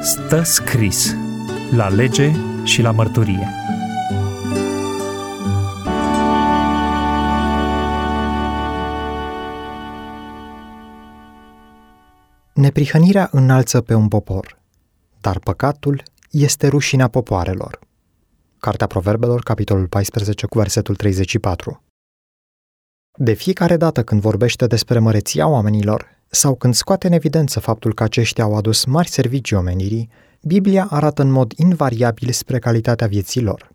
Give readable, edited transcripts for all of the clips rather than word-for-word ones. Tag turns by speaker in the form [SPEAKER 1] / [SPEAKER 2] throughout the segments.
[SPEAKER 1] Stă scris la lege și la mărturie.
[SPEAKER 2] Neprihănirea înalță pe un popor, dar păcatul este rușinea popoarelor. Cartea Proverbelor, capitolul 14, cu versetul 34. De fiecare dată când vorbește despre măreția oamenilor sau când scoate în evidență faptul că aceștia au adus mari servicii omenirii, Biblia arată în mod invariabil spre calitatea vieții lor.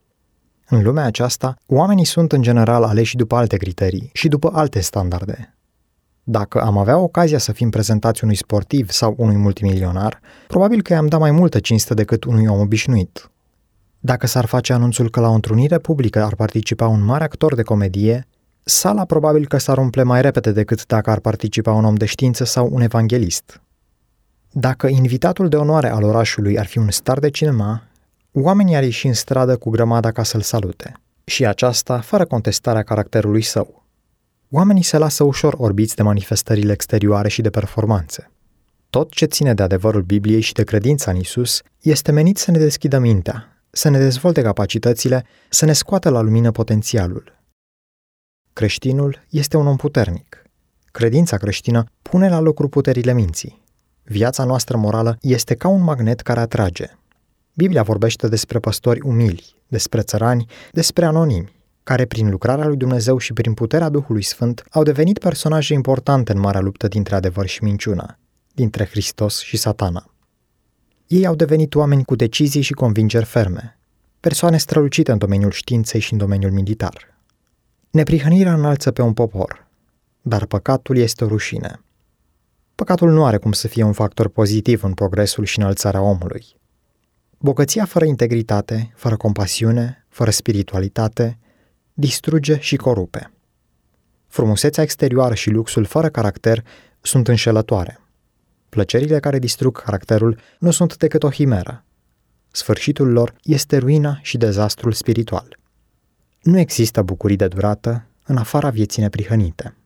[SPEAKER 2] În lumea aceasta, oamenii sunt în general aleși după alte criterii și după alte standarde. Dacă am avea ocazia să fim prezentați unui sportiv sau unui multimilionar, probabil că i-am dat mai multă cinste decât unui om obișnuit. Dacă s-ar face anunțul că la o întrunire publică ar participa un mare actor de comedie, sala probabil că s-ar umple mai repede decât dacă ar participa un om de știință sau un evanghelist. Dacă invitatul de onoare al orașului ar fi un star de cinema, oamenii ar ieși în stradă cu grămada ca să-l salute. Și aceasta fără contestarea caracterului său. Oamenii se lasă ușor orbiți de manifestările exterioare și de performanțe. Tot ce ține de adevărul Bibliei și de credința în Iisus este menit să ne deschidă mintea, să ne dezvolte capacitățile, să ne scoată la lumină potențialul. Creștinul este un om puternic. Credința creștină pune la lucru puterile minții. Viața noastră morală este ca un magnet care atrage. Biblia vorbește despre păstori umili, despre țărani, despre anonimi, care prin lucrarea lui Dumnezeu și prin puterea Duhului Sfânt au devenit personaje importante în marea luptă dintre adevăr și minciună, dintre Hristos și Satana. Ei au devenit oameni cu decizii și convingeri ferme, persoane strălucite în domeniul științei și în domeniul militar. Neprihănirea înalță pe un popor, dar păcatul este o rușine. Păcatul nu are cum să fie un factor pozitiv în progresul și înălțarea omului. Bogăția fără integritate, fără compasiune, fără spiritualitate, distruge și corupe. Frumusețea exterioară și luxul fără caracter sunt înșelătoare. Plăcerile care distrug caracterul nu sunt decât o himeră. Sfârșitul lor este ruina și dezastrul spiritual. Nu există bucurii de durată în afara vieții neprihănite.